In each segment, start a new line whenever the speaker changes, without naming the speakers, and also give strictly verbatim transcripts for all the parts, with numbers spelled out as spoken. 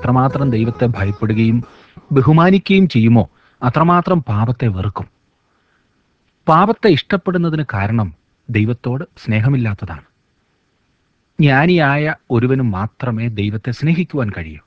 എത്രമാത്രം ദൈവത്തെ ഭയപ്പെടുകയും ബഹുമാനിക്കുകയും ചെയ്യുമോ അത്രമാത്രം പാപത്തെ വെറുക്കും. പാപത്തെ ഇഷ്ടപ്പെടുന്നതിന് കാരണം ദൈവത്തോട് സ്നേഹമില്ലാത്തതാണ്. ജ്ഞാനിയായ ഒരുവന് മാത്രമേ ദൈവത്തെ സ്നേഹിക്കുവാൻ കഴിയൂ.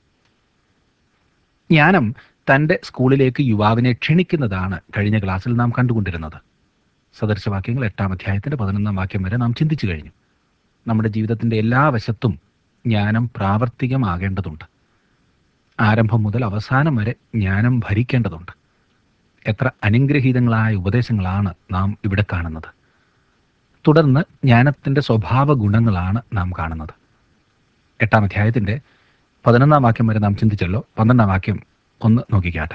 ജ്ഞാനം തൻ്റെ സ്കൂളിലേക്ക് യുവാവിനെ ക്ഷണിക്കുന്നതാണ് കഴിഞ്ഞ ക്ലാസ്സിൽ നാം കണ്ടുകൊണ്ടിരുന്നത്. സദൃശവാക്യങ്ങൾ എട്ടാം അധ്യായത്തിൻ്റെ പതിനൊന്നാം വാക്യം വരെ നാം ചിന്തിച്ചു കഴിഞ്ഞു. നമ്മുടെ ജീവിതത്തിൻ്റെ എല്ലാ വശത്തും ജ്ഞാനം പ്രാവർത്തികമാകേണ്ടതുണ്ട്. ആരംഭം മുതൽ അവസാനം വരെ ജ്ഞാനം ഭരിക്കേണ്ടതുണ്ട്. എത്ര അനുഗ്രഹീതങ്ങളായ ഉപദേശങ്ങളാണ് നാം ഇവിടെ കാണുന്നത്. തുടർന്ന് ജ്ഞാനത്തിൻ്റെ സ്വഭാവ ഗുണങ്ങളാണ് നാം കാണുന്നത്. എട്ടാം അധ്യായത്തിൻ്റെ പതിനൊന്നാം വാക്യം വരെ നാം ചിന്തിച്ചല്ലോ. പന്ത്രണ്ടാം വാക്യം ഒന്ന് നോക്കിക്കാട്ടെ.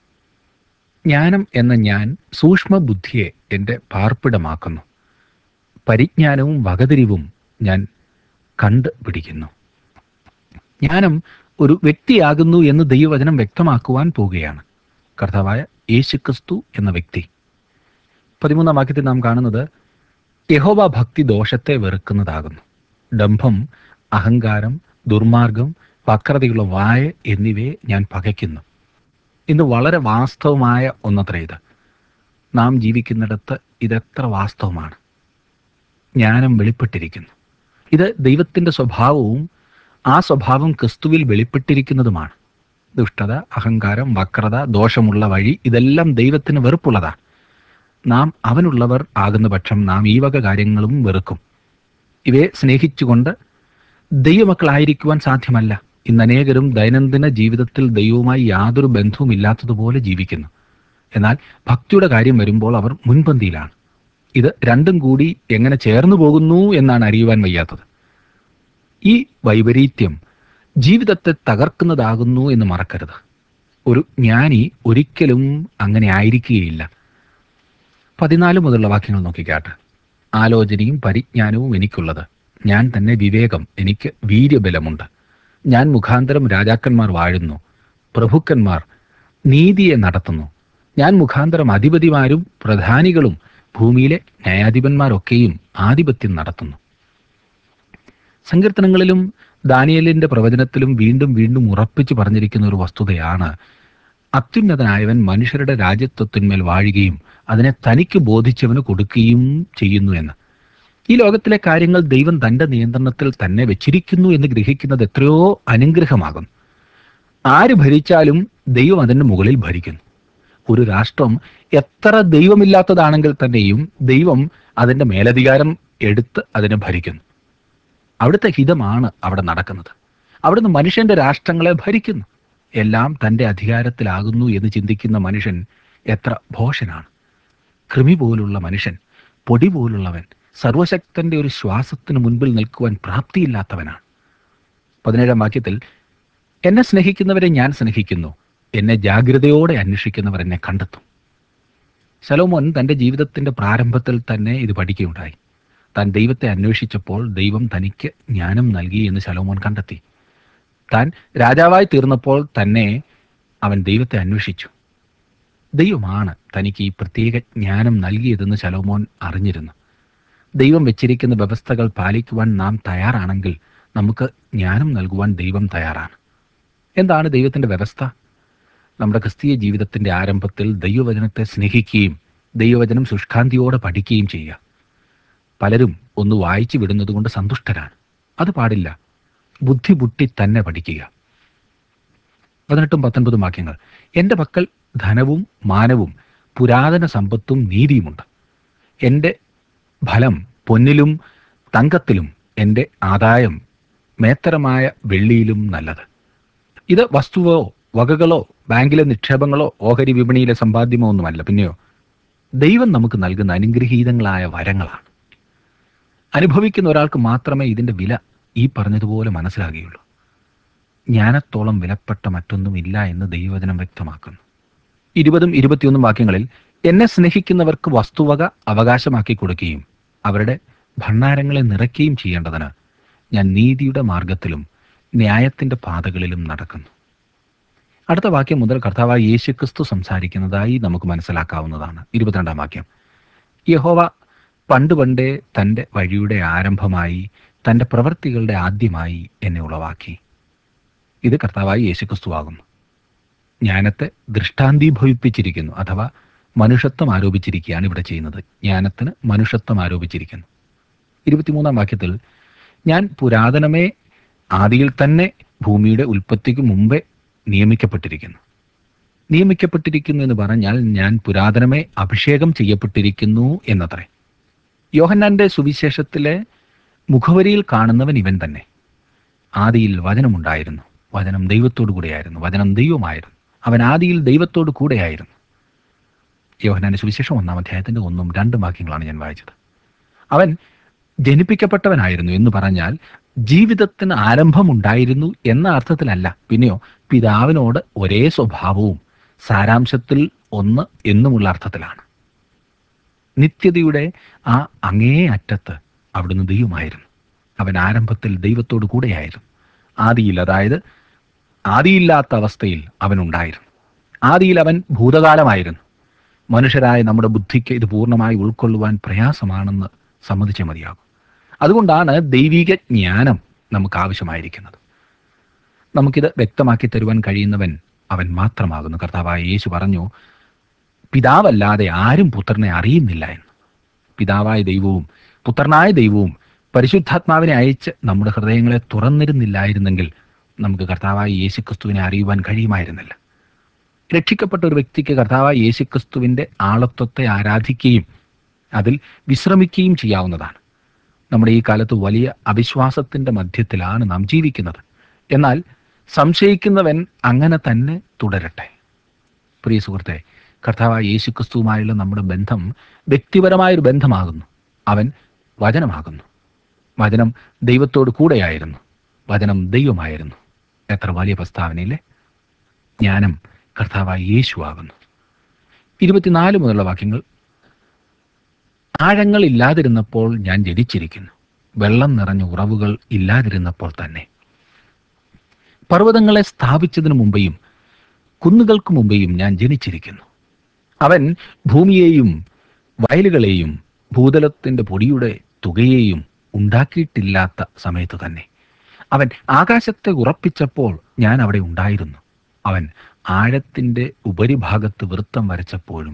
ജ്ഞാനം എന്ന ഞാൻ സൂക്ഷ്മ ബുദ്ധിയെ എൻ്റെ പാർപ്പിടമാക്കുന്നു, പരിജ്ഞാനവും വകതിരിവും ഞാൻ കണ്ടുപിടിക്കുന്നു. ജ്ഞാനം ഒരു വ്യക്തിയാകുന്നു എന്ന് ദൈവവചനം വ്യക്തമാക്കുവാൻ പോവുകയാണ്. കർത്താവായ യേശുക്രിസ്തു എന്ന വ്യക്തി. പതിമൂന്നാം വാക്യത്തിൽ നാം കാണുന്നത് യഹോവ ഭക്തി ദോഷത്തെ വെറുക്കുന്നതാകുന്നു. ഡംഭം, അഹങ്കാരം, ദുർമാർഗം, വക്രതയുള്ള വായ എന്നിവയെ ഞാൻ പകയ്ക്കുന്നു. ഇന്ന് വളരെ വാസ്തവമായ ഒന്നത്ര ഇത്. നാം ജീവിക്കുന്നിടത്ത് ഇതെത്ര വാസ്തവമാണ്. ജ്ഞാനം വെളിപ്പെട്ടിരിക്കുന്നു. ഇത് ദൈവത്തിൻ്റെ സ്വഭാവവും ആ സ്വഭാവം ക്രിസ്തുവിൽ വെളിപ്പെട്ടിരിക്കുന്നതുമാണ്. ദുഷ്ടത, അഹങ്കാരം, വക്രത, ദോഷമുള്ള വഴി ഇതെല്ലാം ദൈവത്തിന് വെറുപ്പുള്ളതാണ്. നാം അവനുള്ളവർ ആകുന്ന പക്ഷം നാം ഈ വക കാര്യങ്ങളും വെറുക്കും. ഇവയെ സ്നേഹിച്ചുകൊണ്ട് ദൈവമക്കളായിരിക്കുവാൻ സാധ്യമല്ല. ഇന്ന് അനേകരും ദൈനംദിന ജീവിതത്തിൽ ദൈവവുമായി യാതൊരു ബന്ധവും ഇല്ലാത്തതുപോലെ ജീവിക്കുന്നു. എന്നാൽ ഭക്തിയുടെ കാര്യം വരുമ്പോൾ അവർ മുൻപന്തിയിലാണ്. ഇത് രണ്ടും കൂടി എങ്ങനെ ചേർന്നു പോകുന്നു എന്നാണ് അറിയുവാൻ വയ്യാത്തത്. ഈ വൈപരീത്യം ജീവിതത്തെ തകർക്കുന്നതാകുന്നു എന്ന് മറക്കരുത്. ഒരു ജ്ഞാനി ഒരിക്കലും അങ്ങനെ ആയിരിക്കുകയില്ല. പതിനാല് മുതലുള്ള വാക്യങ്ങൾ നോക്കിക്കാട്ടെ. ആലോചനയും പരിജ്ഞാനവും എനിക്കുള്ളത്, ഞാൻ തന്നെ വിവേകം, എനിക്ക് വീര്യബലമുണ്ട്. ഞാൻ മുഖാന്തരം രാജാക്കന്മാർ വാഴുന്നു, പ്രഭുക്കന്മാർ നീതിയെ നടത്തുന്നു. ഞാൻ മുഖാന്തരം അധിപതിമാരും പ്രധാനികളും ഭൂമിയിലെ ന്യായാധിപന്മാരൊക്കെയും ആധിപത്യം നടത്തുന്നു. സങ്കീർത്തനങ്ങളിലും ദാനിയേലിന്റെ പ്രവചനത്തിലും വീണ്ടും വീണ്ടും ഉറപ്പിച്ചു പറഞ്ഞിരിക്കുന്ന ഒരു വസ്തുതയാണ് അത്യുന്നതനായവൻ മനുഷ്യരുടെ രാജ്യത്വത്തിന്മേൽ വാഴുകയും അതിനെ തനിക്ക് ബോധിച്ചവന് കൊടുക്കുകയും ചെയ്യുന്നു എന്ന്. ഈ ലോകത്തിലെ കാര്യങ്ങൾ ദൈവം തൻ്റെ നിയന്ത്രണത്തിൽ തന്നെ വെച്ചിരിക്കുന്നു എന്ന് ഗ്രഹിക്കുന്നത് എത്രയോ അനുഗ്രഹമാകുന്നു. ആര് ഭരിച്ചാലും ദൈവം അതിൻ്റെ മുകളിൽ ഭരിക്കുന്നു. ഒരു രാഷ്ട്രം എത്ര ദൈവമില്ലാത്തതാണെങ്കിൽ തന്നെയും ദൈവം അതിൻ്റെ മേലധികാരം എടുത്ത് അതിനെ ഭരിക്കുന്നു. അവിടുത്തെ ഹിതമാണ് അവിടെ നടക്കുന്നത്. അവിടുന്ന് മനുഷ്യന്റെ രാഷ്ട്രങ്ങളെ ഭരിക്കുന്നു. എല്ലാം തൻ്റെ അധികാരത്തിലാകുന്നു എന്ന് ചിന്തിക്കുന്ന മനുഷ്യൻ എത്ര ഭോഷനാണ്. കൃമി പോലുള്ള മനുഷ്യൻ, പൊടി പോലുള്ളവൻ, സർവശക്തന്റെ ഒരു ശ്വാസത്തിന് മുൻപിൽ നിൽക്കുവാൻ പ്രാപ്തിയില്ലാത്തവനാണ്. പതിനേഴാം വാക്യത്തിൽ എന്നെ സ്നേഹിക്കുന്നവരെ ഞാൻ സ്നേഹിക്കുന്നു, എന്നെ ജാഗ്രതയോടെ അന്വേഷിക്കുന്നവർ എന്നെ കണ്ടെത്തും. ശലോമോൻ തൻ്റെ ജീവിതത്തിൻ്റെ പ്രാരംഭത്തിൽ തന്നെ ഇത് പഠിക്കുകയുണ്ടായി. താൻ ദൈവത്തെ അന്വേഷിച്ചപ്പോൾ ദൈവം തനിക്ക് ജ്ഞാനം നൽകി എന്ന് ശലോമോൻ കണ്ടെത്തി. താൻ രാജാവായി തീർന്നപ്പോൾ തന്നെ അവൻ ദൈവത്തെ അന്വേഷിച്ചു. ദൈവമാണ് തനിക്ക് ഈ പ്രത്യേക ജ്ഞാനം നൽകിയതെന്ന് ശലോമോൻ അറിഞ്ഞിരുന്നു. ദൈവം വെച്ചിരിക്കുന്ന വ്യവസ്ഥകൾ പാലിക്കുവാൻ നാം തയ്യാറാണെങ്കിൽ നമുക്ക് ജ്ഞാനം നൽകുവാൻ ദൈവം തയ്യാറാണ്. എന്താണ് ദൈവത്തിൻ്റെ വ്യവസ്ഥ? നമ്മുടെ ക്രിസ്തീയ ജീവിതത്തിൻ്റെ ആരംഭത്തിൽ ദൈവവചനത്തെ സ്നേഹിക്കുകയും ദൈവവചനം ശുഷ്കാന്തിയോടെ പഠിക്കുകയും ചെയ്യുക. പലരും ഒന്ന് വായിച്ചു വിടുന്നത് കൊണ്ട് സന്തുഷ്ടരാണ്. അത് പാടില്ല. ബുദ്ധിമുട്ടി തന്നെ പഠിക്കുക. പതിനെട്ടും പത്തൊൻപതും വാക്യങ്ങൾ. എൻ്റെ പക്കൽ ധനവും മാനവും പുരാതന സമ്പത്തും നീതിയുമുണ്ട്. എൻ്റെ ഫലം പൊന്നിലും തങ്കത്തിലും, എൻ്റെ ആദായം മേത്തരമായ വെള്ളിയിലും നല്ലത്. ഇത് വസ്തുവോ വകകളോ ബാങ്കിലെ നിക്ഷേപങ്ങളോ ഓഹരി വിപണിയിലെ സമ്പാദ്യമോ ഒന്നുമല്ല. പിന്നെയോ ദൈവം നമുക്ക് നൽകുന്ന അനുഗ്രഹീതങ്ങളായ വരങ്ങളാണ്. അനുഭവിക്കുന്ന ഒരാൾക്ക് മാത്രമേ ഇതിൻ്റെ വില ഈ പറഞ്ഞതുപോലെ മനസ്സിലാകുകയുള്ളൂ. ജ്ഞാനത്തോളം വിലപ്പെട്ട മറ്റൊന്നും ഇല്ല എന്ന് ദൈവവചനം വ്യക്തമാക്കുന്നു. ഇരുപതും ഇരുപത്തിയൊന്നും വാക്യങ്ങളിൽ എന്നെ സ്നേഹിക്കുന്നവർക്ക് വസ്തുവക അവകാശമാക്കി കൊടുക്കുകയും അവരുടെ ഭണ്ഡാരങ്ങളെ നിറയ്ക്കുകയും ചെയ്യേണ്ടതിന് ഞാൻ നീതിയുടെ മാർഗത്തിലും ന്യായത്തിൻ്റെ പാതകളിലും നടക്കുന്നു. അടുത്ത വാക്യം മുതൽ കർത്താവായ യേശുക്രിസ്തു സംസാരിക്കുന്നതായി നമുക്ക് മനസ്സിലാക്കാവുന്നതാണ്. ഇരുപത്തിരണ്ടാം വാക്യം. യഹോവ പണ്ട് പണ്ടേ തൻ്റെ വഴിയുടെ ആരംഭമായി തൻ്റെ പ്രവൃത്തികളുടെ ആദ്യമായി എന്നെ ഉളവാക്കി. ഇത് കർത്താവായി യേശുക്രിസ്തുവാകുന്നു. ജ്ഞാനത്തെ ദൃഷ്ടാന്തീഭവിപ്പിച്ചിരിക്കുന്നു, അഥവാ മനുഷ്യത്വം ആരോപിച്ചിരിക്കുകയാണ് ഇവിടെ ചെയ്യുന്നത്. ജ്ഞാനത്തിന് മനുഷ്യത്വം ആരോപിച്ചിരിക്കുന്നു. ഇരുപത്തിമൂന്നാം വാക്യത്തിൽ, ഞാൻ പുരാതനമേ ആദിയിൽ തന്നെ ഭൂമിയുടെ ഉൽപ്പത്തിക്ക് മുമ്പേ നിയമിക്കപ്പെട്ടിരിക്കുന്നു. നിയമിക്കപ്പെട്ടിരിക്കുന്നു എന്ന് പറഞ്ഞാൽ ഞാൻ പുരാതനമേ അഭിഷേകം ചെയ്യപ്പെട്ടിരിക്കുന്നു എന്നത്രേ. യോഹന്നാന്റെ സുവിശേഷത്തിലെ മുഖവരിയിൽ കാണുന്നവൻ ഇവൻ തന്നെ. ആദിയിൽ വചനമുണ്ടായിരുന്നു, വചനം ദൈവത്തോടു കൂടെയായിരുന്നു, വചനം ദൈവമായിരുന്നു, അവൻ ആദിയിൽ ദൈവത്തോടു കൂടെയായിരുന്നു. യോഹന്നാന്റെ സുവിശേഷം ഒന്നാം അധ്യായത്തിന്റെ ഒന്നും രണ്ടും വാക്യങ്ങളാണ് ഞാൻ വായിച്ചത്. അവൻ ജനിപ്പിക്കപ്പെട്ടവനായിരുന്നു എന്ന് പറഞ്ഞാൽ ജീവിതത്തിന് ആരംഭമുണ്ടായിരുന്നു എന്ന അർത്ഥത്തിലല്ല, പിന്നെയോ പിതാവിനോട് ഒരേ സ്വഭാവവും സാരാംശത്തിൽ ഒന്ന് എന്നുമുള്ള അർത്ഥത്തിലാണ്. നിത്യതയുടെ ആ അങ്ങേ അറ്റത്ത് അവിടുന്ന് ദൈവമായിരുന്നു. അവൻ ആരംഭത്തിൽ ദൈവത്തോടു കൂടെയായിരുന്നു. ആദിയിൽ, അതായത് ആദിയില്ലാത്ത അവസ്ഥയിൽ അവനുണ്ടായിരുന്നു. ആദിയിൽ അവൻ ഭൂതകാലമായിരുന്നു. മനുഷ്യരായ നമ്മുടെ ബുദ്ധിക്ക് ഇത് പൂർണ്ണമായി ഉൾക്കൊള്ളുവാൻ പ്രയാസമാണെന്ന് സമ്മതിച്ചേ മതിയാകും. അതുകൊണ്ടാണ് ദൈവിക ജ്ഞാനം നമുക്ക് ആവശ്യമായിരിക്കുന്നത്. നമുക്കിത് വ്യക്തമാക്കി തരുവാൻ കഴിയുന്നവൻ അവൻ മാത്രമാകുന്നു. കർത്താവായ യേശു പറഞ്ഞു, പിതാവല്ലാതെ ആരും പുത്രനെ അറിയുന്നില്ല എന്ന്. പിതാവായ ദൈവവും പുത്രനായ ദൈവവും പരിശുദ്ധാത്മാവിനെ അയച്ച് നമ്മുടെ ഹൃദയങ്ങളെ തുറന്നിരുന്നില്ലായിരുന്നെങ്കിൽ നമുക്ക് കർത്താവായ യേശുക്രിസ്തുവിനെ അറിയുവാൻ കഴിയുമായിരുന്നില്ല. രക്ഷിക്കപ്പെട്ട ഒരു വ്യക്തിക്ക് കർത്താവായ യേശുക്രിസ്തുവിൻ്റെ ആളത്വത്തെ ആരാധിക്കുകയും അതിൽ വിശ്രമിക്കുകയും ചെയ്യാവുന്നതാണ്. നമ്മുടെ ഈ കാലത്ത് വലിയ അവിശ്വാസത്തിൻ്റെ മധ്യത്തിലാണ് നാം ജീവിക്കുന്നത്. എന്നാൽ സംശയിക്കുന്നവൻ അങ്ങനെ തന്നെ തുടരട്ടെ. പ്രിയ സുഹൃത്തെ, കർത്താവായ യേശുക്രിസ്തുവുമായുള്ള നമ്മുടെ ബന്ധം വ്യക്തിപരമായൊരു ബന്ധമാകുന്നു. അവൻ വചനമാകുന്നു. വചനം ദൈവത്തോട് കൂടെയായിരുന്നു, വചനം ദൈവമായിരുന്നു. എത്ര വലിയ പ്രസ്താവനയില്ലേ. ജ്ഞാനം കർത്താവായ യേശുവാകുന്നു. ഇരുപത്തിനാല് മുതലുള്ള വാക്യങ്ങൾ, ആഴങ്ങൾ ഇല്ലാതിരുന്നപ്പോൾ ഞാൻ ജനിച്ചിരിക്കുന്നു, വെള്ളം നിറഞ്ഞ ഉറവുകൾ ഇല്ലാതിരുന്നപ്പോൾ തന്നെ. പർവ്വതങ്ങളെ സ്ഥാപിച്ചതിനു മുമ്പേയും കുന്നുകൾക്ക് മുമ്പേയും ഞാൻ ജനിച്ചിരിക്കുന്നു. അവൻ ഭൂമിയെയും വയലുകളെയും ഭൂതലത്തിൻ്റെ പൊടിയുടെ തുകയെയും ഉണ്ടാക്കിയിട്ടില്ലാത്ത സമയത്ത് തന്നെ. അവൻ ആകാശത്തെ ഉറപ്പിച്ചപ്പോൾ ഞാൻ അവിടെ ഉണ്ടായിരുന്നു. അവൻ ആഴത്തിൻ്റെ ഉപരിഭാഗത്ത് വൃത്തം വരച്ചപ്പോഴും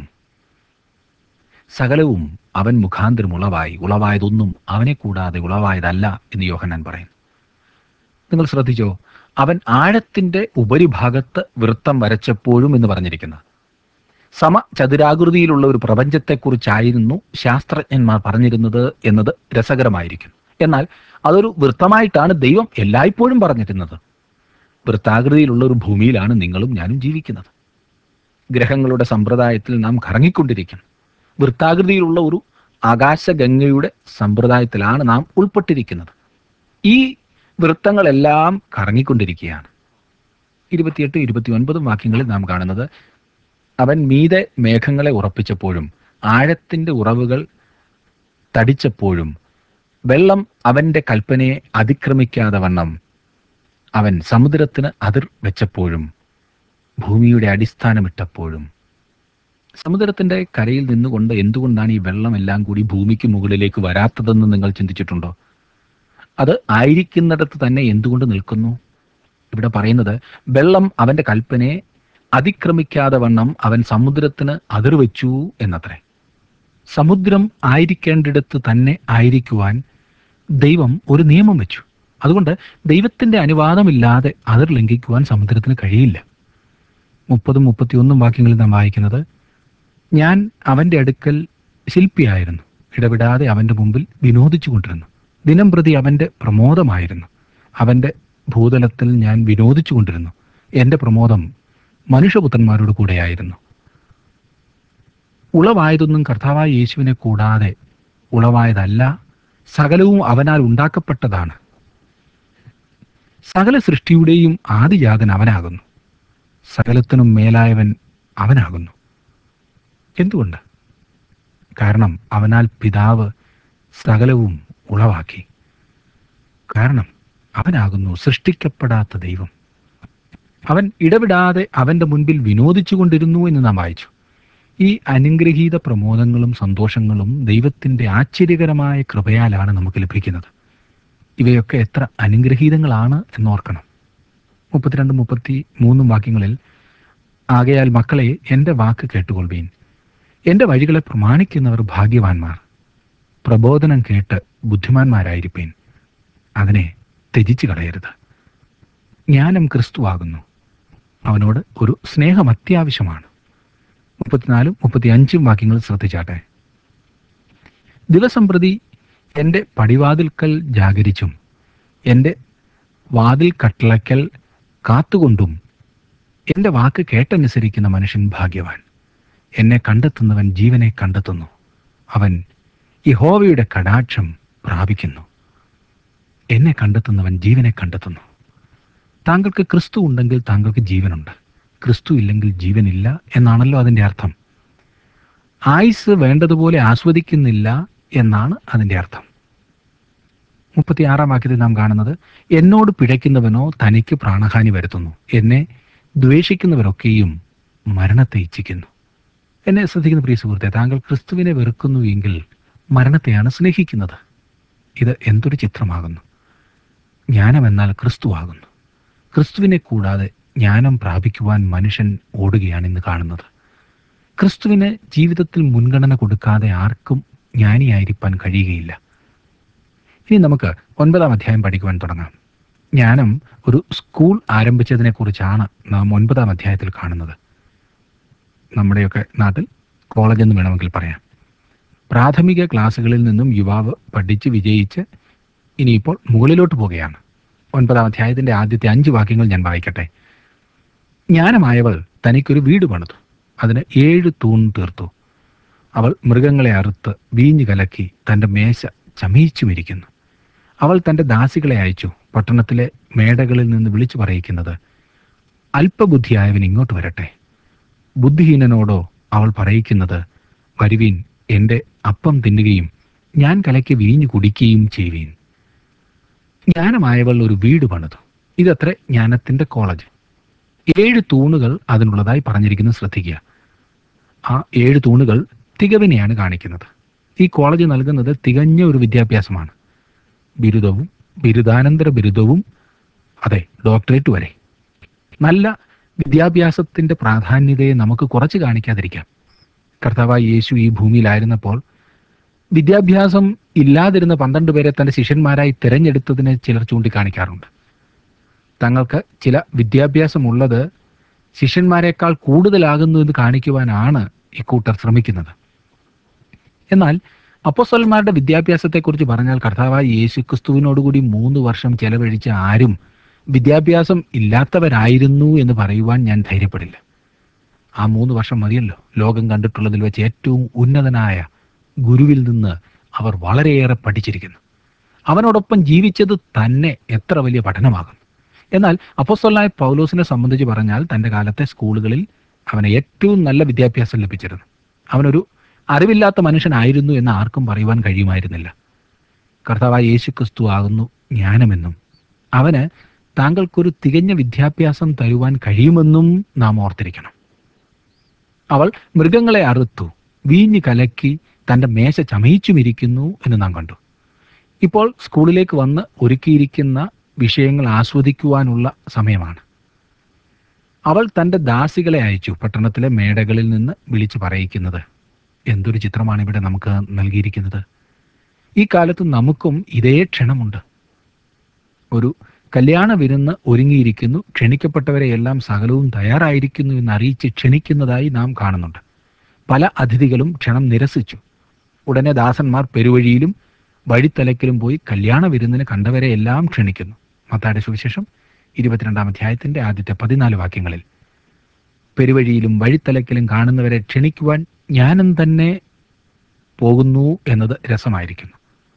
സകലവും അവൻ മുഖാന്തരം ഉളവായി, ഉളവായതൊന്നും അവനെ കൂടാതെ ഉളവായതല്ല എന്ന് യോഹന്നാൻ പറയുന്നു. നിങ്ങൾ ശ്രദ്ധിച്ചോ? അവൻ ആഴത്തിൻ്റെ ഉപരിഭാഗത്ത് വൃത്തം വരച്ചപ്പോഴും എന്ന് പറഞ്ഞിരിക്കുന്നത്. സമചതുരാകൃതിയിലുള്ള ഒരു പ്രപഞ്ചത്തെക്കുറിച്ചായിരുന്നു ശാസ്ത്രജ്ഞന്മാർ പറഞ്ഞിരുന്നത് എന്നത് രസകരമായിരിക്കും. എന്നാൽ അതൊരു വൃത്തമായിട്ടാണ് ദൈവം എല്ലായ്പ്പോഴും പറഞ്ഞിരുന്നത്. വൃത്താകൃതിയിലുള്ള ഒരു ഭൂമിയിലാണ് നിങ്ങളും ഞാനും ജീവിക്കുന്നത്. ഗ്രഹങ്ങളുടെ സമ്പ്രദായത്തിൽ നാം കറങ്ങിക്കൊണ്ടിരിക്കുന്നു. വൃത്താകൃതിയിലുള്ള ഒരു ആകാശഗംഗയുടെ സമ്പ്രദായത്തിലാണ് നാം ഉൾപ്പെട്ടിരിക്കുന്നത്. ഈ വൃത്തങ്ങളെല്ലാം കറങ്ങിക്കൊണ്ടിരിക്കുകയാണ്. ഇരുപത്തിയെട്ട് ഇരുപത്തി ഒൻപതും വാക്യങ്ങളിൽ നാം കാണുന്നത്, അവൻ മീതെ മേഘങ്ങളെ ഉറപ്പിച്ചപ്പോഴും ആഴത്തിൻ്റെ ഉറവുകൾ തടിച്ചപ്പോഴും വെള്ളം അവൻ്റെ കൽപ്പനയെ അതിക്രമിക്കാതെ വണ്ണം അവൻ സമുദ്രത്തിന് അതിർ വെച്ചപ്പോഴും ഭൂമിയുടെ അടിസ്ഥാനമിട്ടപ്പോഴും. സമുദ്രത്തിൻ്റെ കരയിൽ നിന്നുകൊണ്ട് എന്തുകൊണ്ടാണ് ഈ വെള്ളം എല്ലാം കൂടി ഭൂമിക്ക് മുകളിലേക്ക് വരാത്തതെന്ന് നിങ്ങൾ ചിന്തിച്ചിട്ടുണ്ടോ? അത് ആയിരിക്കുന്നിടത്ത് തന്നെ എന്തുകൊണ്ട് നിൽക്കുന്നു? ഇവിടെ പറയുന്നത്, വെള്ളം അവൻ്റെ കൽപ്പനയെ അതിക്രമിക്കാതെ വണ്ണം അവൻ സമുദ്രത്തിന് അതിർവെച്ചു എന്നത്രേ. സമുദ്രം ആയിരിക്കേണ്ടിടത്ത് തന്നെ ആയിരിക്കുവാൻ ദൈവം ഒരു നിയമം വെച്ചു. അതുകൊണ്ട് ദൈവത്തിൻ്റെ അനുവാദമില്ലാതെ അതിർ ലംഘിക്കുവാൻ സമുദ്രത്തിന് കഴിയില്ല. മുപ്പതും മുപ്പത്തിയൊന്നും വാക്യങ്ങളിൽ നാം വായിക്കുന്നത്, ഞാൻ അവൻ്റെ അടുക്കൽ ശില്പിയായിരുന്നു, ഇടവിടാതെ അവൻ്റെ മുമ്പിൽ വിനോദിച്ചു കൊണ്ടിരുന്നു. ദിനം പ്രതി അവൻ്റെ പ്രമോദമായിരുന്നു. അവൻ്റെ ഭൂതലത്തിൽ ഞാൻ വിനോദിച്ചു കൊണ്ടിരുന്നു. എൻ്റെ പ്രമോദം മനുഷ്യപുത്രന്മാരോട് കൂടെയായിരുന്നു. ഉളവായതൊന്നും കർത്താവായ യേശുവിനെ കൂടാതെ ഉളവായതല്ല, സകലവും അവനാൽ ഉണ്ടാക്കപ്പെട്ടതാണ്. സകല സൃഷ്ടിയുടെയും ആദിജാതൻ അവനാകുന്നു. സകലത്തിനും മേലായവൻ അവനാകുന്നു. എന്തുകൊണ്ട്? കാരണം അവനാൽ പിതാവ് സകലവും ഉളവാക്കി. കാരണം അവനാകുന്നു സൃഷ്ടിക്കപ്പെടാത്ത ദൈവം. അവൻ ഇടവിടാതെ അവൻ്റെ മുൻപിൽ വിനോദിച്ചു കൊണ്ടിരുന്നു എന്ന് നാം വായിച്ചു. ഈ അനുഗ്രഹീത പ്രമോദങ്ങളും സന്തോഷങ്ങളും ദൈവത്തിൻ്റെ ആശ്ചര്യകരമായ കൃപയാലാണ് നമുക്ക് ലഭിക്കുന്നത്. ഇവയൊക്കെ എത്ര അനുഗ്രഹീതങ്ങളാണ് എന്നോർക്കണം. മുപ്പത്തിരണ്ട് മുപ്പത്തി മൂന്നും വാക്യങ്ങളിൽ, ആകയാൽ മക്കളെ എൻ്റെ വാക്ക് കേട്ടുകൊള്ളുവീൻ, എൻ്റെ വഴികളെ പ്രമാണിക്കുന്നവർ ഭാഗ്യവാന്മാർ. പ്രബോധനം കേട്ട് ബുദ്ധിമാന്മാരായിരിപ്പീൻ, അതിനെ ത്യജിച്ചു കളയരുത്. ജ്ഞാനം ക്രിസ്തുവാകുന്നു, അവനോട് ഒരു സ്നേഹം അത്യാവശ്യമാണ്. മുപ്പത്തിനാലും മുപ്പത്തി അഞ്ചും വാക്യങ്ങൾ ശ്രദ്ധിച്ചാട്ടെ. ദിവസം പ്രതി എൻ്റെ പടിവാതിൽക്കൽ ജാഗരിച്ചും എൻ്റെ വാതിൽ കട്ടളയ്ക്കൽ കാത്തുകൊണ്ടും എൻ്റെ വാക്ക് കേട്ടനുസരിക്കുന്ന മനുഷ്യൻ ഭാഗ്യവാൻ. എന്നെ കണ്ടെത്തുന്നവൻ ജീവനെ കണ്ടെത്തുന്നു, അവൻ യഹോവയുടെ കടാക്ഷം പ്രാപിക്കുന്നു. എന്നെ കണ്ടെത്തുന്നവൻ ജീവനെ കണ്ടെത്തുന്നു. താങ്കൾക്ക് ക്രിസ്തു ഉണ്ടെങ്കിൽ താങ്കൾക്ക് ജീവനുണ്ട്, ക്രിസ്തു ഇല്ലെങ്കിൽ ജീവനില്ല എന്നാണല്ലോ അതിൻ്റെ അർത്ഥം. ആയുസ് വേണ്ടതുപോലെ ആസ്വദിക്കുന്നില്ല എന്നാണ് അതിൻ്റെ അർത്ഥം. മുപ്പത്തിയാറാം വാക്യത്തിൽ നാം കാണുന്നത്, എന്നോട് പിഴയ്ക്കുന്നവനോ തനിക്ക് പ്രാണഹാനി വരുത്തുന്നു, എന്നെ ദ്വേഷിക്കുന്നവരൊക്കെയും മരണത്തെ ഇച്ഛിക്കുന്നു. എന്നെ ശ്രദ്ധിക്കുന്ന പ്രിയ സുഹൃത്തെ, താങ്കൾ ക്രിസ്തുവിനെ വെറുക്കുന്നു എങ്കിൽ മരണത്തെയാണ് സ്നേഹിക്കുന്നത്. ഇത് എന്തൊരു ചിത്രമാകുന്നു! ജ്ഞാനം എന്നാൽ ക്രിസ്തുവാകുന്നു. ക്രിസ്തുവിനെ കൂടാതെ ജ്ഞാനം പ്രാപിക്കുവാൻ മനുഷ്യൻ ഓടുകയാണ് ഇന്ന് കാണുന്നത്. ക്രിസ്തുവിന് ജീവിതത്തിൽ മുൻഗണന കൊടുക്കാതെ ആർക്കും ജ്ഞാനിയായിരിക്കാൻ കഴിയുകയില്ല. ഇനി നമുക്ക് ഒൻപതാം അധ്യായം പഠിക്കുവാൻ തുടങ്ങാം. ജ്ഞാനം ഒരു സ്കൂൾ ആരംഭിച്ചതിനെക്കുറിച്ചാണ് നാം ഒൻപതാം അധ്യായത്തിൽ കാണുന്നത്. നമ്മുടെയൊക്കെ നാട്ടിൽ കോളേജ് എന്ന് വേണമെങ്കിൽ പറയാം. പ്രാഥമിക ക്ലാസ്സുകളിൽ നിന്നും യുവാവ് പഠിച്ച് വിജയിച്ച് ഇനിയിപ്പോൾ മുകളിലോട്ട് പോവുകയാണ്. ഒൻപതാം അധ്യായത്തിൻ്റെ ആദ്യത്തെ അഞ്ച് വാക്യങ്ങൾ ഞാൻ വായിക്കട്ടെ. ജ്ഞാനമായവൾ തനിക്കൊരു വീട് പണിതു, അതിന് ഏഴ് തൂൺ തീർത്തു. അവൾ മൃഗങ്ങളെ അറുത്ത് വീഞ്ഞു കലക്കി തൻ്റെ മേശ ചമയിച്ചുമിരിക്കുന്നു. അവൾ തൻ്റെ ദാസികളെ അയച്ചു, പട്ടണത്തിലെ മേടകളിൽ നിന്ന് വിളിച്ചു പറയിക്കുന്നത്, അല്പബുദ്ധിയായവൻ ഇങ്ങോട്ട് വരട്ടെ. ബുദ്ധിഹീനനോടോ അവൾ പറയിക്കുന്നത്, വരുവീൻ, എൻ്റെ അപ്പം തിന്നുകയും ഞാൻ കലക്കി വീഞ്ഞു കുടിക്കുകയും ചെയ്യുവീൻ. ജ്ഞാനമായവൾ ഒരു വീട് പണിതു. ഇതത്ര ജ്ഞാനത്തിൻ്റെ കോളേജ്. ഏഴ് തൂണുകൾ അതിനുള്ളതായി പറഞ്ഞിരിക്കുന്നത് ശ്രദ്ധിക്കുക. ആ ഏഴ് തൂണുകൾ തികവിനെയാണ് കാണിക്കുന്നത്. ഈ കോളേജ് നൽകുന്നത് തികഞ്ഞ ഒരു വിദ്യാഭ്യാസമാണ്. ബിരുദവും ബിരുദാനന്തര ബിരുദവും, അതെ, ഡോക്ടറേറ്റ് വരെ. നല്ല വിദ്യാഭ്യാസത്തിൻ്റെ പ്രാധാന്യതയെ നമുക്ക് കുറച്ച് കാണിക്കാതിരിക്കാം. കർത്താവായ യേശു ഈ ഭൂമിയിലായിരുന്നപ്പോൾ വിദ്യാഭ്യാസം ഇല്ലാതിരുന്ന പന്ത്രണ്ട് പേരെ തൻ്റെ ശിഷ്യന്മാരായി തിരഞ്ഞെടുത്തതിനെ ചിലർ ചൂണ്ടിക്കാണിക്കാറുണ്ട്. തങ്ങൾക്ക് ചില വിദ്യാഭ്യാസമുള്ളത് ശിഷ്യന്മാരെക്കാൾ കൂടുതലാകുന്നു എന്ന് കാണിക്കുവാനാണ് ഇക്കൂട്ടർ ശ്രമിക്കുന്നത്. എന്നാൽ അപ്പോസ്തലന്മാരുടെ വിദ്യാഭ്യാസത്തെക്കുറിച്ച് പറഞ്ഞാൽ കർത്താവായ യേശു ക്രിസ്തുവിനോടുകൂടി മൂന്ന് വർഷം ചെലവഴിച്ച ആരും വിദ്യാഭ്യാസം ഇല്ലാത്തവരായിരുന്നു എന്ന് പറയുവാൻ ഞാൻ ധൈര്യപ്പെടില്ല. ആ മൂന്ന് വർഷം മതിയല്ലോ ലോകം കണ്ടിട്ടുള്ളതിൽ വെച്ച് ഏറ്റവും ഉന്നതനായ ഗുരുവിൽ നിന്ന് അവർ വളരെയേറെ പഠിച്ചിരിക്കുന്നു. അവനോടൊപ്പം ജീവിച്ചത് തന്നെ എത്ര വലിയ പഠനമാകും. എന്നാൽ അപ്പോസ്തലനായ പൗലോസിനെ സംബന്ധിച്ച് പറഞ്ഞാൽ തൻ്റെ കാലത്തെ സ്കൂളുകളിൽ അവന് ഏറ്റവും നല്ല വിദ്യാഭ്യാസം ലഭിച്ചിരുന്നു. അവനൊരു അറിവില്ലാത്ത മനുഷ്യനായിരുന്നു എന്ന് ആർക്കും പറയുവാൻ കഴിയുമായിരുന്നില്ല. കർത്താവായ യേശു ക്രിസ്തു ആകുന്നു ജ്ഞാനമെന്നും അവന് താങ്കൾക്കൊരു തികഞ്ഞ വിദ്യാഭ്യാസം തരുവാൻ കഴിയുമെന്നും നാം ഓർത്തിരിക്കണം. അവൾ മൃഗങ്ങളെ അറുത്തു വീഞ്ഞ് കലക്കി തൻ്റെ മേശ ചമയിച്ചുമിരിക്കുന്നു എന്ന് നാം കണ്ടു. ഇപ്പോൾ സ്കൂളിലേക്ക് വന്ന് ഒരുക്കിയിരിക്കുന്ന വിഷയങ്ങൾ ആസ്വദിക്കുവാനുള്ള സമയമാണ്. അവൾ തൻ്റെ ദാസികളെ അയച്ചു, പട്ടണത്തിലെ മേടകളിൽ നിന്ന് വിളിച്ചു പറയിക്കുന്നത്. എന്തൊരു ചിത്രമാണ് ഇവിടെ നമുക്ക് നൽകിയിരിക്കുന്നത്. ഈ കാലത്ത് നമുക്കും ഇതേ ക്ഷണമുണ്ട്. ഒരു കല്യാണ വിരുന്ന് ഒരുങ്ങിയിരിക്കുന്നു, ക്ഷണിക്കപ്പെട്ടവരെ എല്ലാം സകലവും തയ്യാറായിരിക്കുന്നു എന്ന് അറിയിച്ച് ക്ഷണിക്കുന്നതായി നാം കാണുന്നുണ്ട്. പല അതിഥികളും ക്ഷണം നിരസിച്ചു. ഉടനെ ദാസന്മാർ പെരുവഴിയിലും വഴിത്തലക്കിലും പോയി കല്യാണ വിരുന്നിന് കണ്ടവരെ എല്ലാം ക്ഷണിക്കുന്നു. മത്തായിയുടെ സുവിശേഷം ഇരുപത്തിരണ്ടാം അധ്യായത്തിൻ്റെ ആദ്യത്തെ പതിനാല് വാക്യങ്ങളിൽ, പെരുവഴിയിലും വഴിത്തലക്കിലും കാണുന്നവരെ ക്ഷണിക്കുവാൻ ഞാനും തന്നെ പോകുന്നു എന്നത് രസമായിരിക്കുന്നു.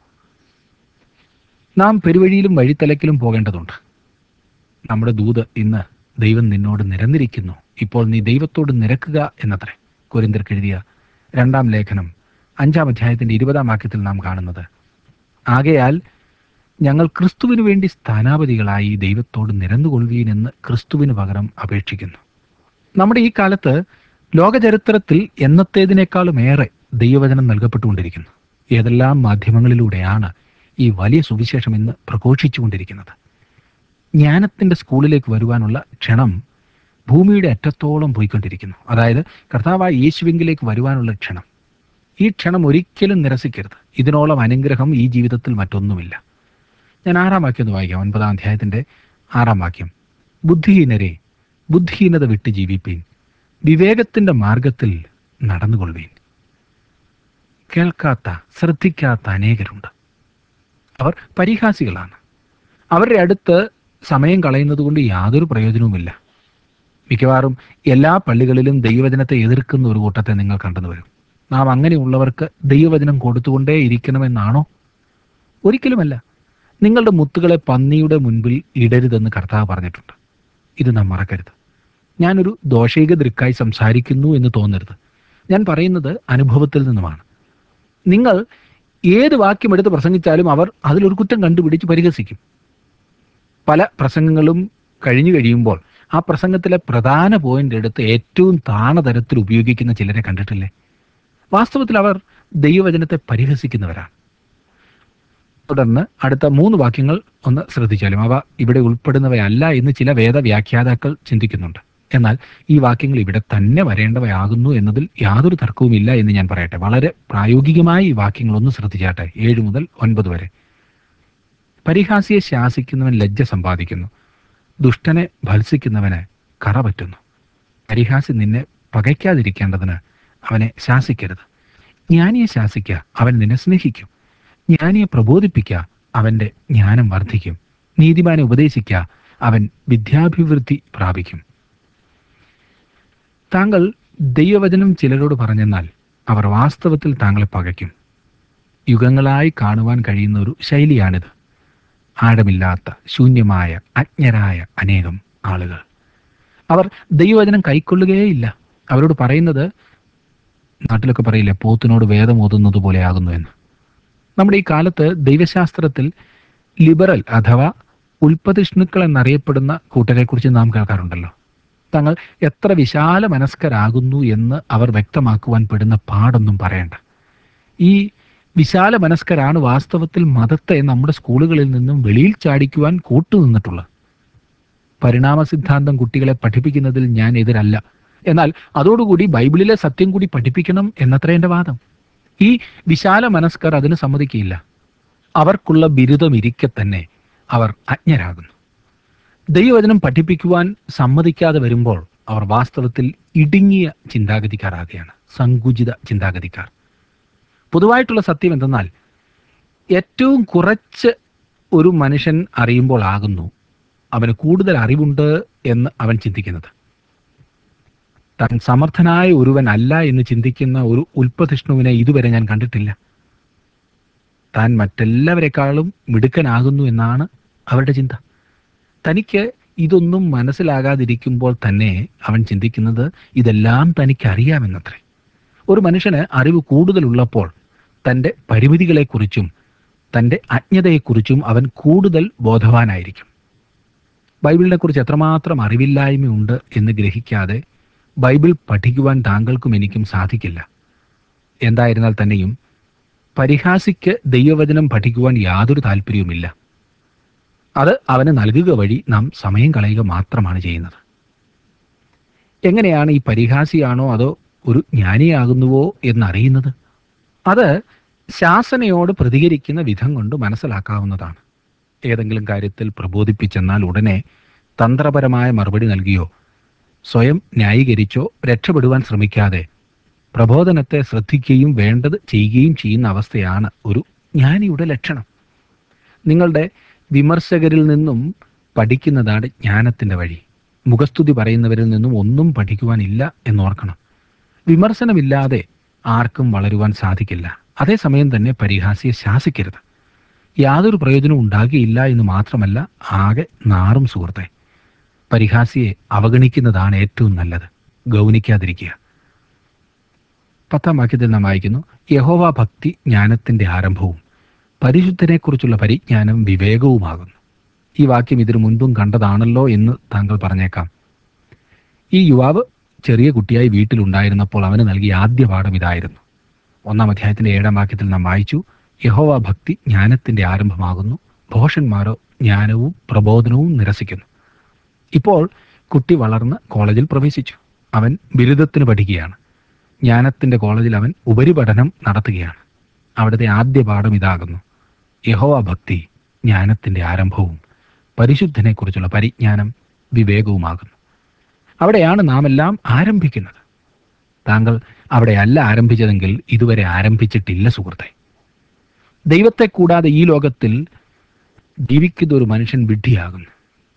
നാം പെരുവഴിയിലും വഴിത്തലക്കിലും പോകേണ്ടതുണ്ട്. നമ്മുടെ ദൂത് ഇന്ന്, ദൈവം നിന്നോട് നിരന്നിരിക്കുന്നു, ഇപ്പോൾ നീ ദൈവത്തോട് നിരക്കുക എന്നത്രേ. കൊരിന്ത്യർക്ക് എഴുതിയ രണ്ടാം ലേഖനം അഞ്ചാം അധ്യായത്തിൻ്റെ ഇരുപതാം വാക്യത്തിൽ നാം കാണുന്നത്, ആകയാൽ ഞങ്ങൾ ക്രിസ്തുവിന് വേണ്ടി സ്ഥാനാപതികളായി ദൈവത്തോട് നിരന്നുകൊള്ളുവീൻ എന്ന് ക്രിസ്തുവിന് പകരം അപേക്ഷിക്കുന്നു. നമ്മുടെ ഈ കാലത്ത് ലോകചരിത്രത്തിൽ എന്നത്തേതിനേക്കാളും ഏറെ ദൈവവചനം നൽകപ്പെട്ടുകൊണ്ടിരിക്കുന്നു. ഏതെല്ലാം മാധ്യമങ്ങളിലൂടെയാണ് ഈ വലിയ സുവിശേഷം ഇന്ന് പ്രഘോഷിച്ചുകൊണ്ടിരിക്കുന്നത്. ജ്ഞാനത്തിൻ്റെ സ്കൂളിലേക്ക് വരുവാനുള്ള ക്ഷണം ഭൂമിയുടെ അറ്റത്തോളം പോയിക്കൊണ്ടിരിക്കുന്നു. അതായത് കർത്താവായ യേശുവിങ്കിലേക്ക് വരുവാനുള്ള ക്ഷണം. ഈ ക്ഷണം ഒരിക്കലും നിരസിക്കരുത്. ഇതിനോളം അനുഗ്രഹം ഈ ജീവിതത്തിൽ മറ്റൊന്നുമില്ല. ഞാൻ ആറാം വാക്യം ഒന്ന് വായിക്കാം. ഒൻപതാം അധ്യായത്തിൻ്റെ ആറാം വാക്യം. ബുദ്ധിഹീനരെ, ബുദ്ധിഹീനത വിട്ട് ജീവിപ്പീൻ, വിവേകത്തിൻ്റെ മാർഗത്തിൽ നടന്നുകൊള്ളുവീൻ. കേൾക്കാത്ത, ശ്രദ്ധിക്കാത്ത അനേകരുണ്ട്. അവർ പരിഹാസികളാണ്. അവരുടെ അടുത്ത് സമയം കളയുന്നത് കൊണ്ട് യാതൊരു പ്രയോജനവുമില്ല. മിക്കവാറും എല്ലാ പള്ളികളിലും ദൈവവചനത്തെ എതിർക്കുന്ന ഒരു കൂട്ടത്തെ നിങ്ങൾ കണ്ടെന്ന് വരും. നാം അങ്ങനെയുള്ളവർക്ക് ദൈവവചനം കൊടുത്തുകൊണ്ടേ ഇരിക്കണമെന്നാണോ? ഒരിക്കലുമല്ല. നിങ്ങളുടെ മുത്തുകളെ പന്നിയുടെ മുൻപിൽ ഇടരുതെന്ന് കർത്താവ് പറഞ്ഞിട്ടുണ്ട്. ഇത് നാം മറക്കരുത്. ഞാനൊരു ദോഷൈക ദൃക്കായി സംസാരിക്കുന്നു എന്ന് തോന്നരുത്. ഞാൻ പറയുന്നത് അനുഭവത്തിൽ നിന്നുമാണ്. നിങ്ങൾ ഏത് വാക്യം എടുത്ത് പ്രസംഗിച്ചാലും അവർ അതിലൊരു കുറ്റം കണ്ടുപിടിച്ച് പരിഹസിക്കും. പല പ്രസംഗങ്ങളും കഴിഞ്ഞു കഴിയുമ്പോൾ ആ പ്രസംഗത്തിലെ പ്രധാന പോയിന്റ് എടുത്ത് ഏറ്റവും താണതരത്തിൽ ഉപയോഗിക്കുന്ന ചിലരെ കണ്ടിട്ടില്ലേ? വാസ്തവത്തിൽ അവർ ദൈവവചനത്തെ പരിഹസിക്കുന്നവരാണ്. തുടർന്ന് അടുത്ത മൂന്ന് വാക്യങ്ങൾ ഒന്ന് ശ്രദ്ധിച്ചാലും അവ ഇവിടെ ഉൾപ്പെടുന്നവയല്ല എന്ന് ചില വേദവ്യാഖ്യാതാക്കൾ ചിന്തിക്കുന്നുണ്ട്. എന്നാൽ ഈ വാക്യങ്ങൾ ഇവിടെ തന്നെ വരേണ്ടവയാകുന്നു എന്നതിൽ യാതൊരു തർക്കവുമില്ല എന്ന് ഞാൻ പറയട്ടെ. വളരെ പ്രായോഗികമായി ഈ വാക്യങ്ങളൊന്ന് ശ്രദ്ധിച്ചാട്ടെ. ഏഴ് മുതൽ ഒൻപത് വരെ. പരിഹാസിയെ ശാസിക്കുന്നവൻ ലജ്ജ സമ്പാദിക്കുന്നു, ദുഷ്ടനെ ഭത്സിക്കുന്നവന് കറ പറ്റുന്നു. പരിഹാസി നിന്നെ പകയ്ക്കാതിരിക്കേണ്ടതിന് അവനെ ശാസിക്കരുത്. ജ്ഞാനിയെ ശാസിക്കുക, അവൻ നിന്നെ സ്നേഹിക്കും. ജ്ഞാനിയെ പ്രബോധിപ്പിക്കുക, അവൻ്റെ ജ്ഞാനം വർദ്ധിക്കും. നീതിമാനെ ഉപദേശിക്കുക, അവൻ വിദ്യാഭിവൃദ്ധി പ്രാപിക്കും. താങ്കൾ ദൈവവചനം ചിലരോട് പറഞ്ഞെന്നാൽ അവർ വാസ്തവത്തിൽ താങ്കളെ പകയ്ക്കും. യുഗങ്ങളായി കാണുവാൻ കഴിയുന്ന ഒരു ശൈലിയാണിത്. ആഴമില്ലാത്ത, ശൂന്യമായ, അജ്ഞരായ അനേകം ആളുകൾ. അവർ ദൈവവചനം കൈക്കൊള്ളുകയേയില്ല. അവരോട് പറയുന്നത്, നാട്ടിലൊക്കെ പറയില്ലേ, പോത്തിനോട് വേദം ഓതുന്നത് പോലെ ആകുന്നു എന്ന്. നമ്മുടെ ഈ കാലത്ത് ദൈവശാസ്ത്രത്തിൽ ലിബറൽ അഥവാ ഉൽപ്പതിഷ്ണുക്കൾ എന്നറിയപ്പെടുന്ന കൂട്ടരെക്കുറിച്ച് നാം കേൾക്കാറുണ്ടല്ലോ. തങ്ങൾ എത്ര വിശാല മനസ്കരാകുന്നു എന്ന് അവർ വ്യക്തമാക്കുവാൻ പെടുന്ന പാടൊന്നും പറയണ്ട. ഈ വിശാല മനസ്കരാണ് വാസ്തവത്തിൽ മതത്തെ നമ്മുടെ സ്കൂളുകളിൽ നിന്നും വെളിയിൽ ചാടിക്കുവാൻ കൂട്ടുനിന്നിട്ടുള്ളത്. പരിണാമ സിദ്ധാന്തം കുട്ടികളെ പഠിപ്പിക്കുന്നതിൽ ഞാൻ എതിരല്ല. എന്നാൽ അതോടുകൂടി ബൈബിളിലെ സത്യം കൂടി പഠിപ്പിക്കണം എന്നത്ര എൻ്റെ വാദം. ഈ വിശാല മനസ്കർ അതിന് സമ്മതിക്കില്ല. അവർക്കുള്ള ബിരുദം ഇരിക്കെ തന്നെ അവർ അജ്ഞരാകുന്നു. ദൈവവചനം പഠിപ്പിക്കുവാൻ സമ്മതിക്കാതെ വരുമ്പോൾ അവർ വാസ്തവത്തിൽ ഇടുങ്ങിയ ചിന്താഗതിക്കാരാകുകയാണ്, സങ്കുചിത ചിന്താഗതിക്കാർ. പൊതുവായിട്ടുള്ള സത്യം എന്തെന്നാൽ, ഏറ്റവും കുറച്ച് ഒരു മനുഷ്യൻ അറിയുമ്പോൾ ആകുന്നു അവന് കൂടുതൽ അറിവുണ്ട് എന്ന് അവൻ ചിന്തിക്കുന്നത്. താൻ സമർത്ഥനായ ഒരുവൻ അല്ല എന്ന് ചിന്തിക്കുന്ന ഒരു ഉൽപ്പതിഷ്ണുവിനെ ഇതുവരെ ഞാൻ കണ്ടിട്ടില്ല. താൻ മറ്റെല്ലാവരെക്കാളും മിടുക്കനാകുന്നു എന്നാണ് അവരുടെ ചിന്ത. തനിക്ക് ഇതൊന്നും മനസ്സിലാകാതിരിക്കുമ്പോൾ തന്നെ അവൻ ചിന്തിക്കുന്നത് ഇതെല്ലാം തനിക്ക് അറിയാമെന്നത്രേ. ഒരു മനുഷ്യന് അറിവ് കൂടുതലുള്ളപ്പോൾ തൻ്റെ പരിമിതികളെക്കുറിച്ചും തൻ്റെ അജ്ഞതയെക്കുറിച്ചും അവൻ കൂടുതൽ ബോധവാനായിരിക്കും. ബൈബിളിനെ കുറിച്ച് എത്രമാത്രം അറിവില്ലായ്മയുണ്ട് എന്ന് ഗ്രഹിക്കാതെ ബൈബിൾ പഠിക്കുവാൻ താങ്കൾക്കും എനിക്കും സാധിക്കില്ല. എന്തായിരുന്നാൽ തന്നെയും പരിഹാസിക്ക് ദൈവവചനം പഠിക്കുവാൻ യാതൊരു താല്പര്യവുമില്ല. അത് അവന് നൽകുക വഴി നാം സമയം കളയുക മാത്രമാണ് ചെയ്യുന്നത്. എങ്ങനെയാണ് ഈ പരിഹാസിയാണോ അതോ ഒരു ജ്ഞാനിയാകുന്നുവോ എന്നറിയുന്നത്? അത് ശാസനയോട് പ്രതികരിക്കുന്ന വിധം കൊണ്ട് മനസ്സിലാക്കാവുന്നതാണ്. ഏതെങ്കിലും കാര്യത്തിൽ പ്രബോധിപ്പിച്ചെന്നാൽ ഉടനെ തന്ത്രപരമായ മറുപടി നൽകിയോ സ്വയം ന്യായീകരിച്ചോ രക്ഷപ്പെടുവാൻ ശ്രമിക്കാതെ പ്രബോധനത്തെ ശ്രദ്ധിക്കുകയും വേണ്ടത് ചെയ്യുകയും ചെയ്യുന്ന അവസ്ഥയാണ് ഒരു ജ്ഞാനിയുടെ ലക്ഷണം. നിങ്ങളുടെ വിമർശകരിൽ നിന്നും പഠിക്കുന്നതാണ് ജ്ഞാനത്തിൻ്റെ വഴി. മുഖസ്തുതി പറയുന്നവരിൽ നിന്നും ഒന്നും പഠിക്കുവാനില്ല എന്നോർക്കണം. വിമർശനമില്ലാതെ ആർക്കും വളരുവാൻ സാധിക്കില്ല. അതേസമയം തന്നെ പരിഹാസിയെ ശാസിക്കരുത്. യാതൊരു പ്രയോജനവും ഉണ്ടാകിയില്ല എന്ന് മാത്രമല്ല, ആകെ നാറും സുഹൃത്തെ. പരിഹാസിയെ അവഗണിക്കുന്നതാണ് ഏറ്റവും നല്ലത്, ഗൗനിക്കാതിരിക്കുക. പത്താം വാക്യത്തിൽ നാം വായിക്കുന്നു, യഹോവ ഭക്തി ജ്ഞാനത്തിൻ്റെ ആരംഭവും പരിശുദ്ധനെക്കുറിച്ചുള്ള പരിജ്ഞാനം വിവേകവുമാകുന്നു. ഈ വാക്യം ഇതിനു മുൻപും കണ്ടതാണല്ലോ എന്ന് താങ്കൾ പറഞ്ഞേക്കാം. ഈ യുവാവ് ചെറിയ കുട്ടിയായി വീട്ടിലുണ്ടായിരുന്നപ്പോൾ അവന് നൽകിയ ആദ്യ പാഠം ഇതായിരുന്നു. ഒന്നാം അധ്യായത്തിൻ്റെ ഏഴാം വാക്യത്തിൽ നാം വായിച്ചു, യഹോവ ഭക്തി ജ്ഞാനത്തിൻ്റെ ആരംഭമാകുന്നു, ഭോഷന്മാരോ ജ്ഞാനവും പ്രബോധനവും നിരസിക്കുന്നു. ഇപ്പോൾ കുട്ടി വളർന്ന് കോളേജിൽ പ്രവേശിച്ചു. അവൻ ബിരുദത്തിന് പഠിക്കുകയാണ്. ജ്ഞാനത്തിൻ്റെ കോളേജിൽ അവൻ ഉപരിപഠനം നടത്തുകയാണ്. അവിടുത്തെ ആദ്യ പാഠം ഇതാകുന്നു: യഹോവ ഭക്തി ജ്ഞാനത്തിൻ്റെ ആരംഭവും പരിശുദ്ധനെക്കുറിച്ചുള്ള പരിജ്ഞാനം വിവേകവുമാകുന്നു. അവിടെയാണ് നാം എല്ലാം ആരംഭിക്കുന്നത്. താങ്കൾ അവിടെയല്ല ആരംഭിച്ചതെങ്കിൽ ഇതുവരെ ആരംഭിച്ചിട്ടില്ല സുഹൃത്തെ. ദൈവത്തെ കൂടാതെ ഈ ലോകത്തിൽ ജീവിക്കുന്ന ഒരു മനുഷ്യൻ വിഡ്ഢിയാകുന്നു.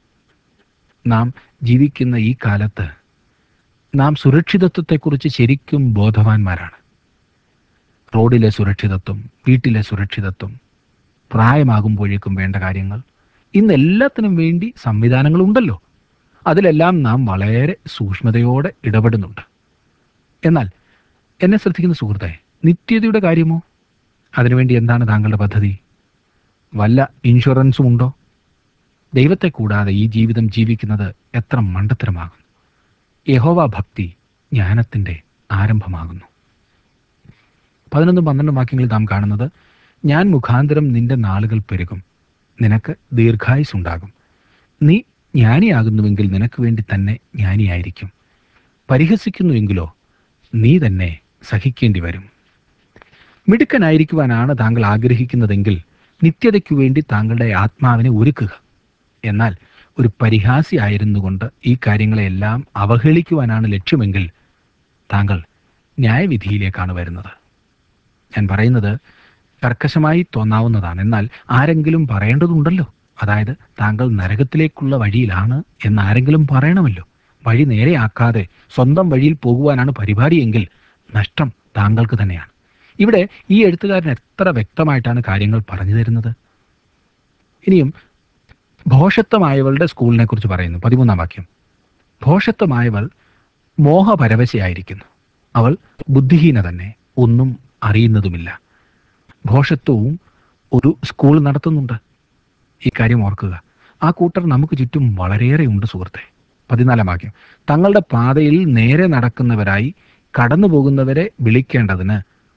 നാം ജീവിക്കുന്ന ഈ കാലത്ത് നാം സുരക്ഷിതത്വത്തെക്കുറിച്ച് ശരിക്കും ബോധവാന്മാരാണ്. റോഡിലെ സുരക്ഷിതത്വം, വീട്ടിലെ സുരക്ഷിതത്വം, പ്രായമാകുമ്പോഴേക്കും വേണ്ട കാര്യങ്ങൾ, ഇന്ന് എല്ലാത്തിനും വേണ്ടി സംവിധാനങ്ങളുണ്ടല്ലോ. അതിലെല്ലാം നാം വളരെ സൂക്ഷ്മതയോടെ ഇടപെടുന്നുണ്ട്. എന്നാൽ എന്നെ ശ്രദ്ധിക്കുന്ന സുഹൃത്തെ, നിത്യതയുടെ കാര്യമോ? അതിനുവേണ്ടി എന്താണ് താങ്കളുടെ പദ്ധതി? വല്ല ഇൻഷുറൻസും ഉണ്ടോ? ദൈവത്തെ കൂടാതെ ഈ ജീവിതം ജീവിക്കുന്നത് എത്ര മണ്ടത്തരമാകുന്നു. യഹോവ ഭക്തി ജ്ഞാനത്തിൻ്റെ ആരംഭമാകുന്നു. പതിനൊന്നും പന്ത്രണ്ടും വാക്യങ്ങളിൽ നാം കാണുന്നത്: ഞാൻ മുഖാന്തരം നിന്റെ നാളുകൾ പെരുകും, നിനക്ക് ദീർഘായുസ്സുണ്ടാകും. നീ ജ്ഞാനിയാകുന്നുവെങ്കിൽ നിനക്ക് വേണ്ടി തന്നെ ജ്ഞാനിയായിരിക്കും. പരിഹസിക്കുന്നുവെങ്കിലോ നീ തന്നെ സഹിക്കേണ്ടി വരും. മിടുക്കനായിരിക്കുവാനാണ് താങ്കൾ ആഗ്രഹിക്കുന്നതെങ്കിൽ നിത്യതയ്ക്കു വേണ്ടി താങ്കളുടെ ആത്മാവിനെ ഒരുക്കുക. എന്നാൽ ഒരു പരിഹാസി ആയിരുന്നു കൊണ്ട് ഈ കാര്യങ്ങളെല്ലാം അവഹേളിക്കുവാനാണ് ലക്ഷ്യമെങ്കിൽ താങ്കൾ ന്യായവിധിയിലേക്കാണ് വരുന്നത്. ഞാൻ പറയുന്നത് കർക്കശമായി തോന്നാവുന്നതാണ്. എന്നാൽ ആരെങ്കിലും പറയേണ്ടതുണ്ടല്ലോ. അതായത് താങ്കൾ നരകത്തിലേക്കുള്ള വഴിയിലാണ് എന്ന് ആരെങ്കിലും പറയണമല്ലോ. വഴി നേരെയാക്കാതെ സ്വന്തം വഴിയിൽ പോകുവാനാണ് പരിപാടിയെങ്കിൽ നഷ്ടം താങ്കൾക്ക് തന്നെയാണ്. ഇവിടെ ഈ എഴുത്തുകാരൻ എത്ര വ്യക്തമായിട്ടാണ് കാര്യങ്ങൾ പറഞ്ഞു തരുന്നത്. ഇനിയും ഭോഷത്വമായവളുടെ സ്കൂളിനെ കുറിച്ച് പറയുന്നു. പതിമൂന്നാം വാക്യം: ഭോഷത്വമായവൾ മോഹപരവശയായിരിക്കുന്നു, അവൾ ബുദ്ധിഹീന തന്നെ, ഒന്നും അറിയുന്നതുമില്ല. ഭോഷത്വവും ഒരു സ്കൂൾ നടത്തുന്നുണ്ട്. ഈ കാര്യം ഓർക്കുക. ആ കൂട്ടർ നമുക്ക് ചുറ്റും വളരെയേറെ ഉണ്ട് സുഹൃത്തെ. പതിനാലാം വാക്യം: തങ്ങളുടെ പാതയിൽ നേരെ നടക്കുന്നവരായി കടന്നു പോകുന്നവരെ വിളിക്കേണ്ടതിന്,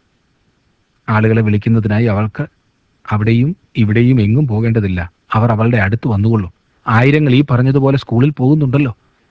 ആളുകളെ വിളിക്കുന്നതിനായി അവൾക്ക് അവിടെയും ഇവിടെയും എങ്ങും പോകേണ്ടതില്ല. അവർ അവളുടെ അടുത്ത് വന്നുകൊള്ളും. ആയിരങ്ങൾ ഈ പറഞ്ഞതുപോലെ സ്കൂളിൽ പോകുന്നുണ്ടല്ലോ.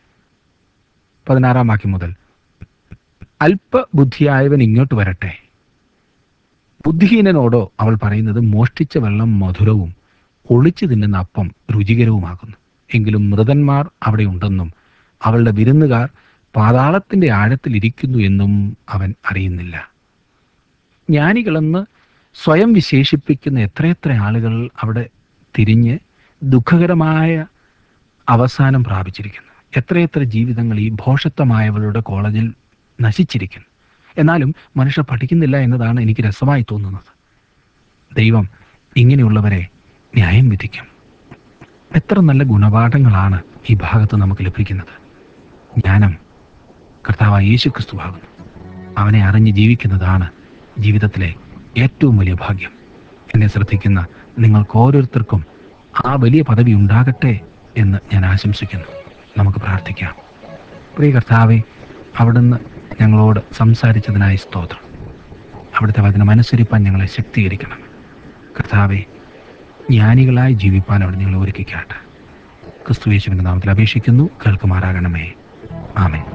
പതിനാറാം വാക്യം മുതൽ: അല്പബുദ്ധിയായവൻ ഇങ്ങോട്ട് വരട്ടെ. ബുദ്ധിഹീനനോടോ അവൾ പറയുന്നത്: മോഷ്ടിച്ച വെള്ളം മധുരവും ഒളിച്ചു തിന്നുന്ന അപ്പം രുചികരവുമാകുന്നു. എങ്കിലും മൃതന്മാർ അവിടെ ഉണ്ടെന്നും അവളുടെ വിരുന്നുകാർ പാതാളത്തിന്റെ ആഴത്തിൽ ഇരിക്കുന്നു എന്നും അവൻ അറിയുന്നില്ല. ജ്ഞാനികളെന്ന് സ്വയം വിശേഷിപ്പിക്കുന്ന എത്രയെത്ര ആളുകൾ അവിടെ തിരിഞ്ഞ് ദുഃഖകരമായ അവസാനം പ്രാപിച്ചിരിക്കുന്നു. എത്രയെത്ര ജീവിതങ്ങൾ ഈ ഭോഷത്വമായവളുടെ കോളേജിൽ നശിച്ചിരിക്കുന്നു. എന്നാലും മനുഷ്യർ പഠിക്കുന്നില്ല എന്നതാണ് എനിക്ക് രസമായി തോന്നുന്നത്. ദൈവം ഇങ്ങനെയുള്ളവരെ ന്യായം വിധിക്കും. എത്ര നല്ല ഗുണപാഠങ്ങളാണ് ഈ ഭാഗത്ത് നമുക്ക് ലഭിക്കുന്നത്. ജ്ഞാനം കർത്താവായ യേശു ക്രിസ്തുവാകുന്നു. അവനെ അറിഞ്ഞ് ജീവിക്കുന്നതാണ് ജീവിതത്തിലെ ഏറ്റവും വലിയ ഭാഗ്യം. എന്നെ ശ്രദ്ധിക്കുന്ന നിങ്ങൾക്ക് ഓരോരുത്തർക്കും ആ വലിയ പദവി ഉണ്ടാകട്ടെ എന്ന് ഞാൻ ആശംസിക്കുന്നു. നമുക്ക് പ്രാർത്ഥിക്കാം. പ്രിയ കർത്താവേ, അവിടുന്ന് ഞങ്ങളോട് സംസാരിച്ചതിനായി സ്തോത്രം. അവിടുത്തെ വചനം അനുസരിപ്പാൻ ഞങ്ങളെ ശക്തീകരിക്കണം. കർത്താവെ, ജ്ഞാനികളായി ജീവിപ്പാൻ അവിടെ ഞങ്ങളെ ഒരുക്കിക്കാട്ടെ. ക്രിസ്തു യേശുവിൻ്റെ നാമത്തിൽ അപേക്ഷിക്കുന്നു, കേൾക്കുമാറാകണമേ. ആമേൻ.